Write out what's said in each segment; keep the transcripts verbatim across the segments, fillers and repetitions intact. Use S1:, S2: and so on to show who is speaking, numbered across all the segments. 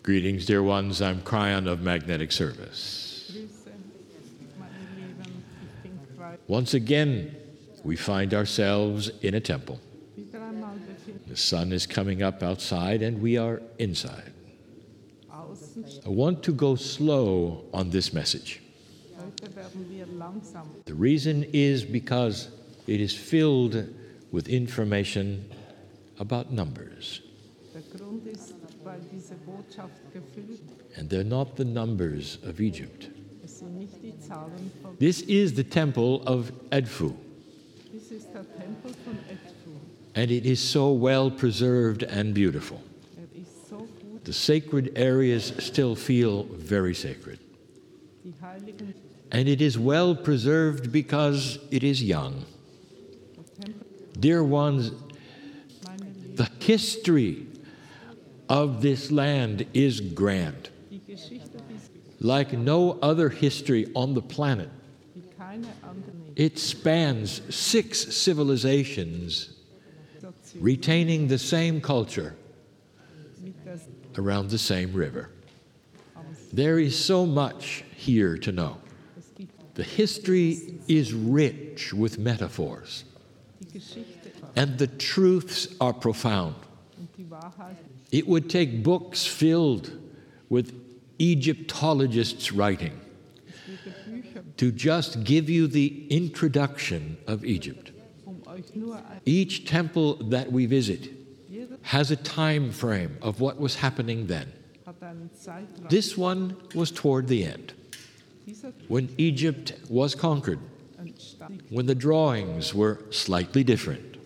S1: Greetings, dear ones. I'm Cryon of Magnetic Service.
S2: Grüße, meine Lieben, ich bin Kreuz.
S1: Once again, we find ourselves in a temple.
S2: Wieder einmal befinden
S1: The sun is coming up outside and we are inside.
S2: außen.
S1: I want to go slow on this message.
S2: Heute werden wir langsam.
S1: The reason is because it is filled with information about numbers.
S2: Der Grund ist, weil diese Botschaft gefüllt,
S1: And they're not the numbers of Egypt.
S2: es sind nicht die Zahlen von.
S1: This is the temple of Edfu,
S2: Dies ist der Tempel von Edfu.
S1: and it is so well preserved and beautiful.
S2: Er ist so gut,
S1: The sacred areas still feel very sacred.
S2: die Heiligen.
S1: And it is well preserved because it is young.
S2: Der Tempel,
S1: Dear ones,
S2: meine Lieben,
S1: the history of this land is grand,
S2: die Geschichte ist
S1: like no other history on the planet.
S2: wie keine andere
S1: It spans six civilizations
S2: Nation
S1: retaining the same culture
S2: mit der
S1: around the same river. There is so much here to know.
S2: Es gibt
S1: The history is rich with metaphors,
S2: die Geschichte
S1: and the truths are profound.
S2: und die Wahrheit.
S1: It would take books filled with Egyptologists' writing
S2: Es würde Bücher,
S1: to just give you the introduction of Egypt.
S2: um euch nur ein.
S1: Each temple that we visit
S2: Jeder
S1: has a time frame of what was happening then.
S2: hat einen Zeitraum.
S1: This one was toward the end,
S2: Dieser
S1: when Egypt was conquered,
S2: entstand.
S1: when the drawings were slightly different.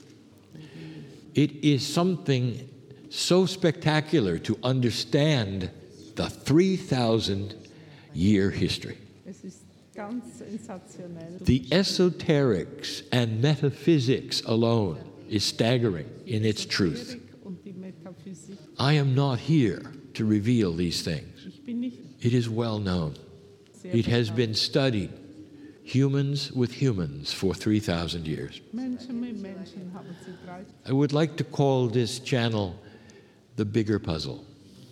S1: It is something so spectacular to understand the three thousand year history.
S2: Es ist ganz sensationell.
S1: The esoterics and metaphysics alone is staggering in its truth.
S2: Esoterik und die Metaphysik.
S1: I am not here to reveal these things.
S2: Ich bin nicht
S1: It is well known.
S2: sehr
S1: It has
S2: bekannt.
S1: been studied, humans with humans, for three thousand years.
S2: Menschen mit Menschen haben sie drei.
S1: I would like to call this channel the bigger puzzle.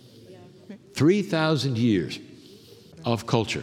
S1: three thousand years of culture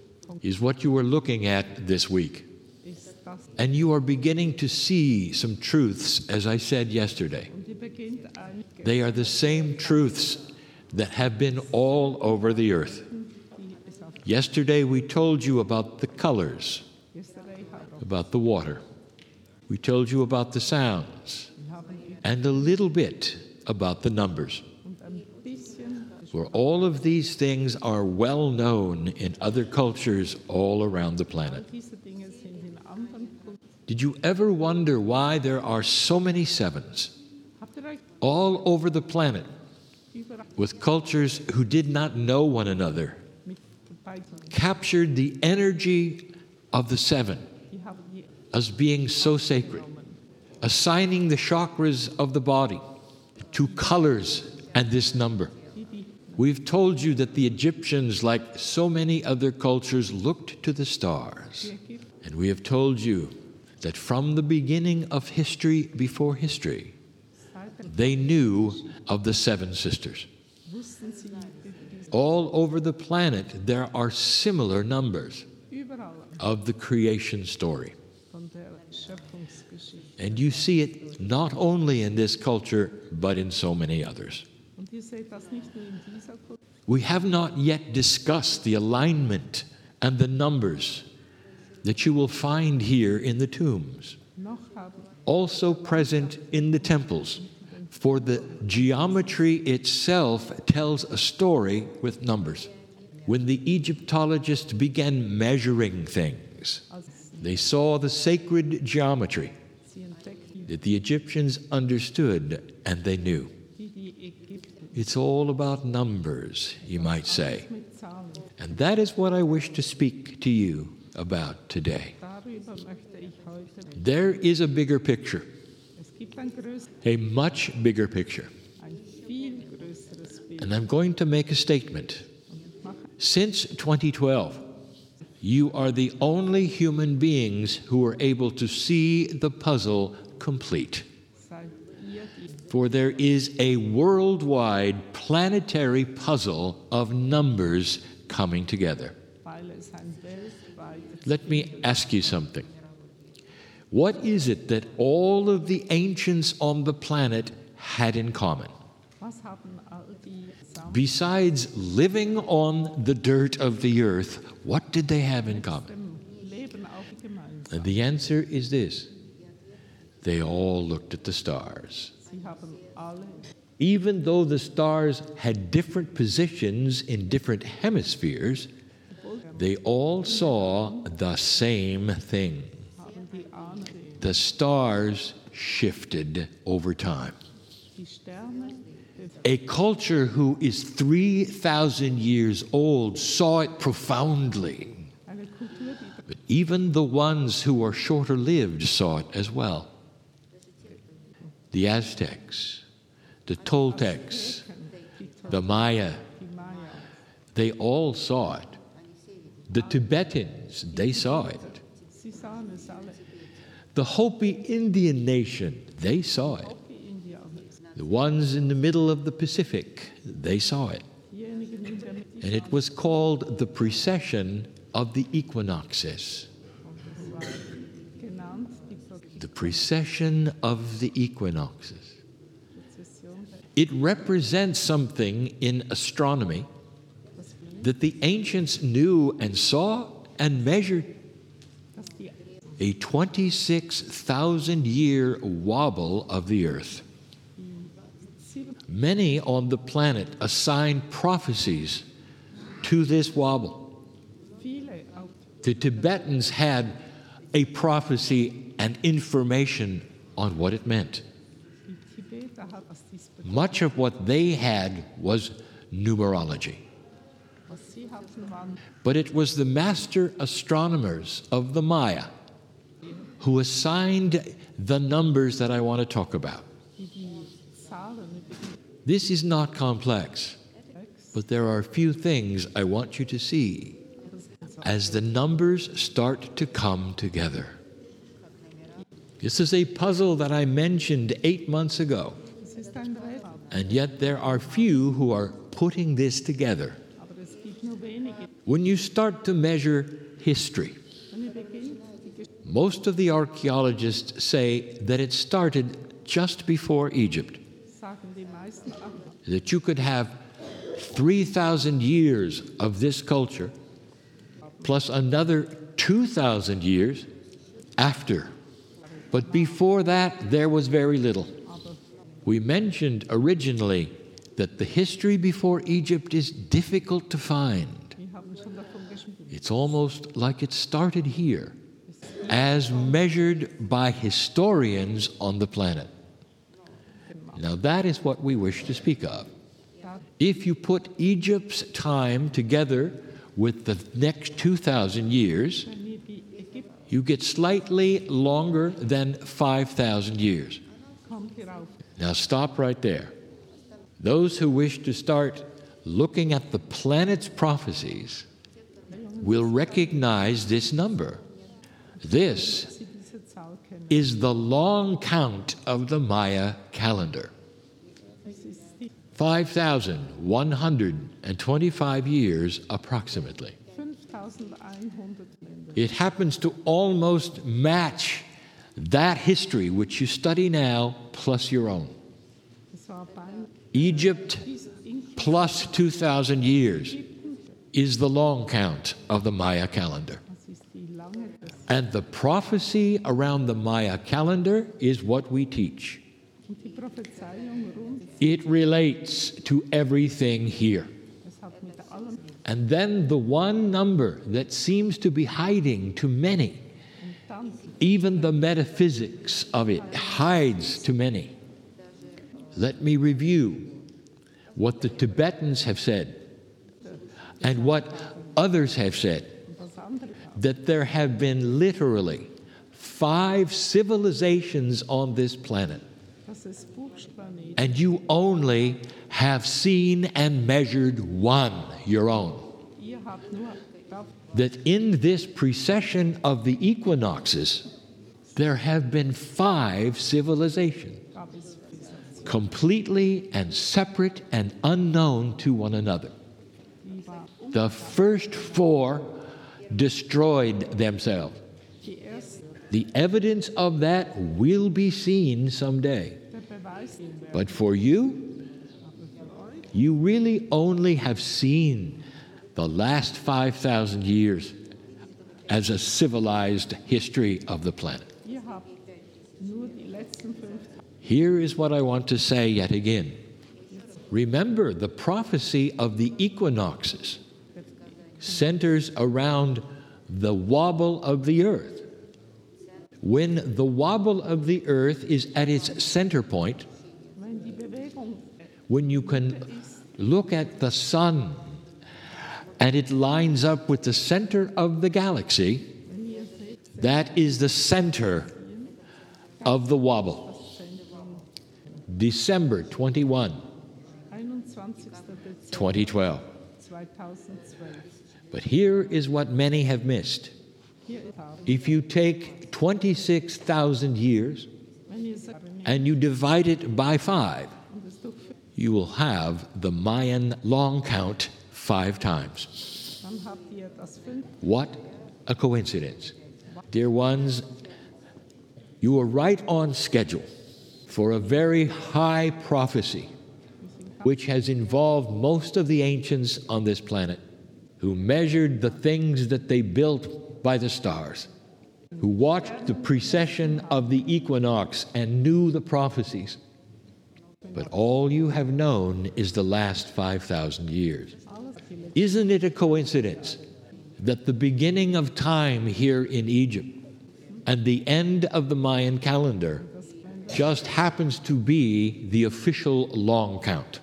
S1: is what you are looking at this week.
S2: Ist das
S1: And you are beginning to see some truths, as I said yesterday.
S2: und die beginnt ein.
S1: They are the same truths that have been all over the earth.
S2: Die es auf
S1: Yesterday we told you about the colors,
S2: Yesterday haben.
S1: about the water. We told you about the sounds,
S2: Wir haben über-
S1: and a little bit about the numbers.
S2: und ein bisschen.
S1: Where all of these things are well known in other cultures all around the planet.
S2: Diese Dinge sind in anderen Kulturen.
S1: Did you ever wonder why there are so many sevens
S2: Habt ihr euch
S1: all over the planet
S2: überall
S1: with cultures who did not know one another,
S2: mit dabei?
S1: captured the energy of the seven
S2: Die haben die
S1: as being so sacred, assigning the chakras of the body to colors and this number?
S2: die, die
S1: We've told you that the Egyptians, like so many other cultures, looked to the stars.
S2: hier gibt.
S1: And we have told you that from the beginning of history before history,
S2: Seit
S1: they knew of the seven sisters.
S2: wussten sie, die-
S1: All over the planet, there are similar numbers
S2: die überall
S1: of the creation story.
S2: von der Schöpfungsgeschichte.
S1: And you see it not only in this culture, but in so many others.
S2: Und ihr seht das nicht nur in dieser Kultur.
S1: We have not yet discussed the alignment and the numbers that you will find here in the tombs,
S2: Noch haben
S1: also present in the temples. For the geometry itself tells a story with numbers. When the Egyptologists began measuring things,
S2: als
S1: they saw the sacred geometry
S2: sie entdeckten,
S1: that the Egyptians understood and they knew.
S2: die die Ägypten
S1: It's all about numbers, you might say.
S2: mit Zahlen.
S1: And that is what I wish to speak to you about today.
S2: Darüber möchte ich heute.
S1: There is a bigger picture,
S2: Es gibt ein größeres,
S1: a much bigger picture.
S2: ein viel größeres Bild.
S1: And I'm going to make a statement.
S2: Und ich mache
S1: Since twenty twelve, you are the only human beings who are able to see the puzzle complete.
S2: seid ihr die
S1: For there is a worldwide planetary puzzle of numbers coming together.
S2: weil es ein weltweites
S1: Let me ask you something. What is it that all of the ancients on the planet had in common?
S2: Was haben all die zusammen
S1: Besides living on the dirt of the earth, what did they have in common?
S2: im Leben auch gemeinsam?
S1: And the answer is this. They all looked at the stars.
S2: Sie haben alle,
S1: Even though the stars had different positions in different hemispheres, they all saw the same thing.
S2: haben die Ahnen,
S1: The stars shifted over time.
S2: die Sterne,
S1: A culture who is three thousand years old saw it profoundly.
S2: eine Kultur, die
S1: But even the ones who are shorter lived saw it as well. The Aztecs, the Toltecs, the Maya,
S2: die Maya,
S1: they all saw it. The Tibetans, they saw it.
S2: sie sahen es alle,
S1: The Hopi Indian nation, they saw it.
S2: die Indianer,
S1: The ones in the middle of the Pacific, they saw it.
S2: diejenigen in der Mitte,
S1: And it was called the precession of the equinoxes.
S2: genannt die
S1: The precession of the equinoxes.
S2: Prozession,
S1: It represents something in astronomy
S2: das wir
S1: that the ancients knew and saw and measured.
S2: dass die
S1: A twenty-six thousand year wobble of the earth.
S2: sieben
S1: Many on the planet assign prophecies to this wobble.
S2: viele auch
S1: The Tibetans had a prophecy and information on what it meant.
S2: die Tibeter hat was dies bedeutet,
S1: Much of what they had was numerology.
S2: was sie hatten, waren
S1: But it was the master astronomers of the Maya who assigned the numbers that I want to talk about.
S2: die die Zahlen über
S1: This is not complex,
S2: die Text,
S1: but there are a few things I want you to see as the numbers start to come together. This is a puzzle that I mentioned eight months ago,
S2: es ist ein Rätsel,
S1: and yet there are few who are putting this together.
S2: aber es gibt nur wenige.
S1: When you start to measure history,
S2: Wenn ihr beginnt, die Geschichte,
S1: most of the archaeologists say that it started just before Egypt,
S2: sagen die meisten ab,
S1: that you could have three thousand years of this culture plus another two thousand years after. But before that, there was very little.
S2: aber
S1: We mentioned originally that the history before Egypt is difficult to find.
S2: wir haben schon davon gesprochen.
S1: It's almost like it started here, as measured by historians on the planet. Now, that is what we wish to speak of. If you put Egypt's time together with the next two thousand years,
S2: Wenn ihr die Ägypter
S1: you get slightly longer than five thousand years.
S2: kommt hierauf,
S1: Now, stop right there. Those who wish to start looking at the planet's prophecies will recognize this number. This
S2: dass sie diese Zahl kennen.
S1: is the long count of the Maya calendar.
S2: Es ist die
S1: five thousand one hundred twenty-five years approximately.
S2: fünftausendeinhundert Länder.
S1: It happens to almost match that history which you study now plus your own.
S2: Es war beinahe
S1: Egypt
S2: diese in
S1: plus two thousand years is the long count of the Maya calendar.
S2: das ist die lange des,
S1: And the prophecy around the Maya calendar is what we teach.
S2: und die Prophezeiung rund,
S1: It relates to everything here.
S2: es hat mit allem
S1: And then the one number that seems to be hiding to many,
S2: und dann
S1: even the metaphysics of it hides to many. Let me review what the Tibetans have said and what others have said,
S2: das andere,
S1: that there have been literally five civilizations on this planet,
S2: dass es Buchstaben,
S1: and you only have seen and measured one, your own.
S2: ihr habt nur darf,
S1: That in this precession of the equinoxes, there have been five civilizations.
S2: gab es
S1: completely and separate and unknown to one another.
S2: Die war
S1: The first four destroyed themselves.
S2: die erste,
S1: The evidence of that will be seen someday.
S2: der Beweis, den wir
S1: But for you, you really only have seen the last five thousand years as a civilized history of the planet.
S2: ihr habt nur die letzten fünf
S1: Here is what I want to say yet again. Remember, the prophecy of the equinoxes centers around the wobble of the earth. When the wobble of the earth is at its center point,
S2: wenn die Bewegung
S1: when you can look at the sun and it lines up with the center of the galaxy,
S2: wenn ihr seht,
S1: that is the center of the wobble. December twenty-first,
S2: einundzwanzigster Dezember
S1: twenty twelve.
S2: zweitausendzwölf.
S1: But here is what many have missed.
S2: Hier ist haben,
S1: If you take twenty-six thousand years
S2: wenn ihr sagt,
S1: and you divide it by five,
S2: und es durch fünf,
S1: you will have the Mayan long count five times.
S2: dann habt ihr das fünf.
S1: What a coincidence. Dear ones, you are right on schedule for a very high prophecy which has involved most of the ancients on this planet, who measured the things that they built by the stars, who watched the precession of the equinox and knew the prophecies. But all you have known is the last five thousand years.
S2: Alles die letzten
S1: Isn't it a coincidence that the beginning of time here in Egypt and the end of the Mayan calendar just happens to be the official long count?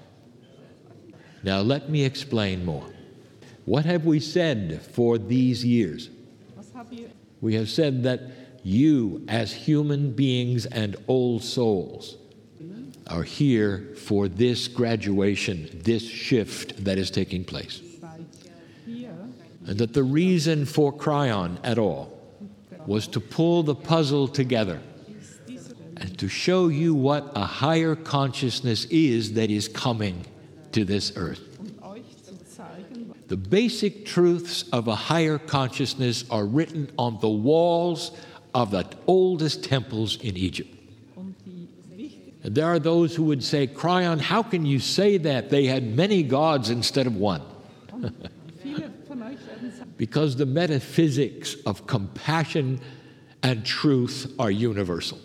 S1: Now let me explain more. What have we said for these years?
S2: Was habt ihr?
S1: We have said that you, as human beings and old souls, are here for this graduation, this shift that is taking place.
S2: Seid hier,
S1: And that the reason for Cryon at all was to pull the puzzle together
S2: ist diese
S1: and to show you what a higher consciousness is that is coming to this earth.
S2: um euch zu zeigen,
S1: The basic truths of a higher consciousness are written on the walls of the oldest temples in Egypt.
S2: und die wichtigen
S1: And there are those who would say, Cryon, how can you say that? They had many gods instead of one.
S2: viele von euch werden sagen,
S1: Because the metaphysics of compassion and truth are universal.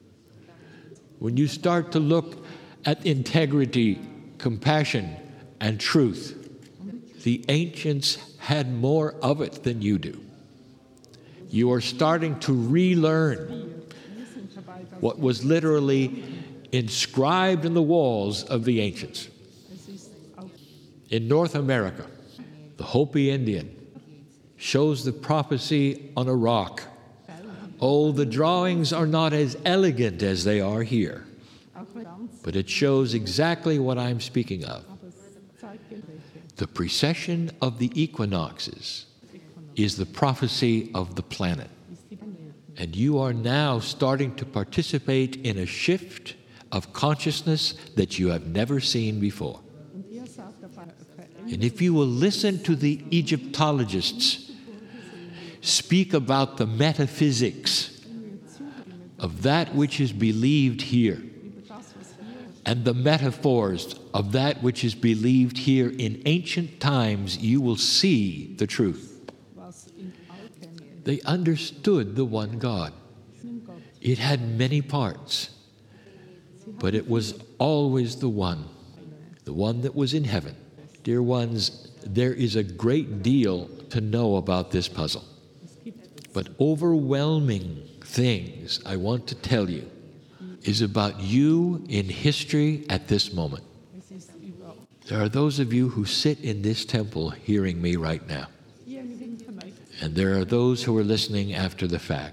S1: When you start to look at integrity, compassion, and truth, the ancients had more of it than you do. You are starting to relearn
S2: wir sind dabei, dass
S1: what was literally inscribed in the walls of the ancients.
S2: es ist auf
S1: In North America, the Hopi Indian shows the prophecy on a rock. Oh, the drawings are not as elegant as they are here,
S2: auch ganz,
S1: but it shows exactly what I'm speaking of.
S2: aber es zeigt Gespräche.
S1: The precession of the equinoxes is the prophecy of the planet.
S2: Ist die Planeten.
S1: And you are now starting to participate in a shift of consciousness that you have never seen before.
S2: Und ihr sagt dabei, verändert
S1: And if you will listen to the Egyptologists speak about the metaphysics of that which is believed here
S2: über das, was hier
S1: and the metaphors of that which is believed here in ancient times, you will see the truth.
S2: was in Alten
S1: They understood the one God.
S2: in Gott.
S1: It had many parts, but it was always the one, the one that was in heaven. Dear ones, there is a great deal to know about this puzzle.
S2: Es gibt
S1: But overwhelming things I want to tell you is about you in history at this moment.
S2: es ist über
S1: There are those of you who sit in this temple hearing me right now,
S2: diejenigen von euch,
S1: and there are those who are listening after the fact.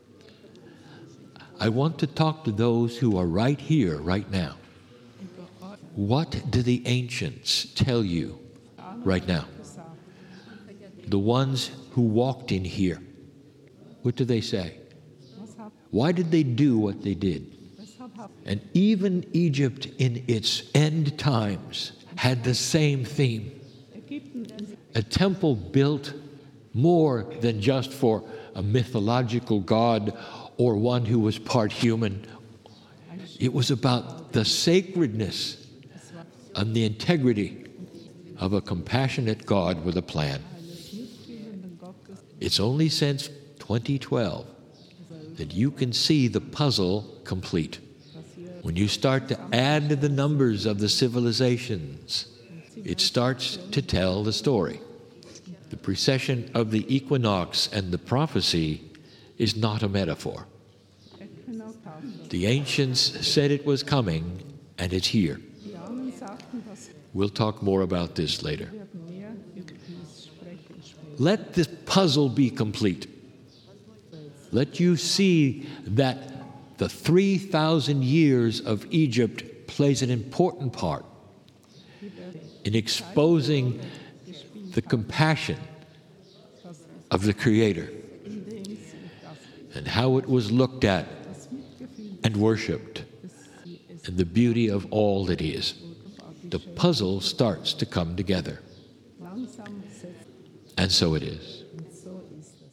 S1: I want to talk to those who are right here, right now.
S2: über euch
S1: What do the ancients tell you right now?
S2: gesagt.
S1: The ones who walked in here, what do they say?
S2: Was habt,
S1: Why did they do what they did?
S2: weshalb
S1: And even Egypt in its end times had the same theme.
S2: Ägypten ist
S1: A temple built more than just for a mythological god or one who was part human. It was about the sacredness and the integrity of a compassionate God with a plan.
S2: eines mitfühlenden Gottes,
S1: It's only since twenty twelve that you can see the puzzle complete.
S2: dass hier
S1: When you start to add the numbers of the civilizations, it starts to tell the story. The precession of the equinox and the prophecy is not a metaphor.
S2: Äquinox taufen.
S1: The ancients said it was coming, and it's here.
S2: Die Ahnen sagten, dass
S1: We'll talk more about this later.
S2: wir werden mehr über dies sprechen später.
S1: Let this puzzle be complete. Let you see that the three thousand years of Egypt plays an important part in exposing the compassion of the Creator
S2: Indem sie das,
S1: and how it was looked at
S2: das Mitgefühl
S1: and worshiped
S2: des sie es
S1: and the beauty of all that is.
S2: wunderbar
S1: The
S2: geschehen.
S1: puzzle starts to come together.
S2: Langsam setzt
S1: And so it is.
S2: und so ist es.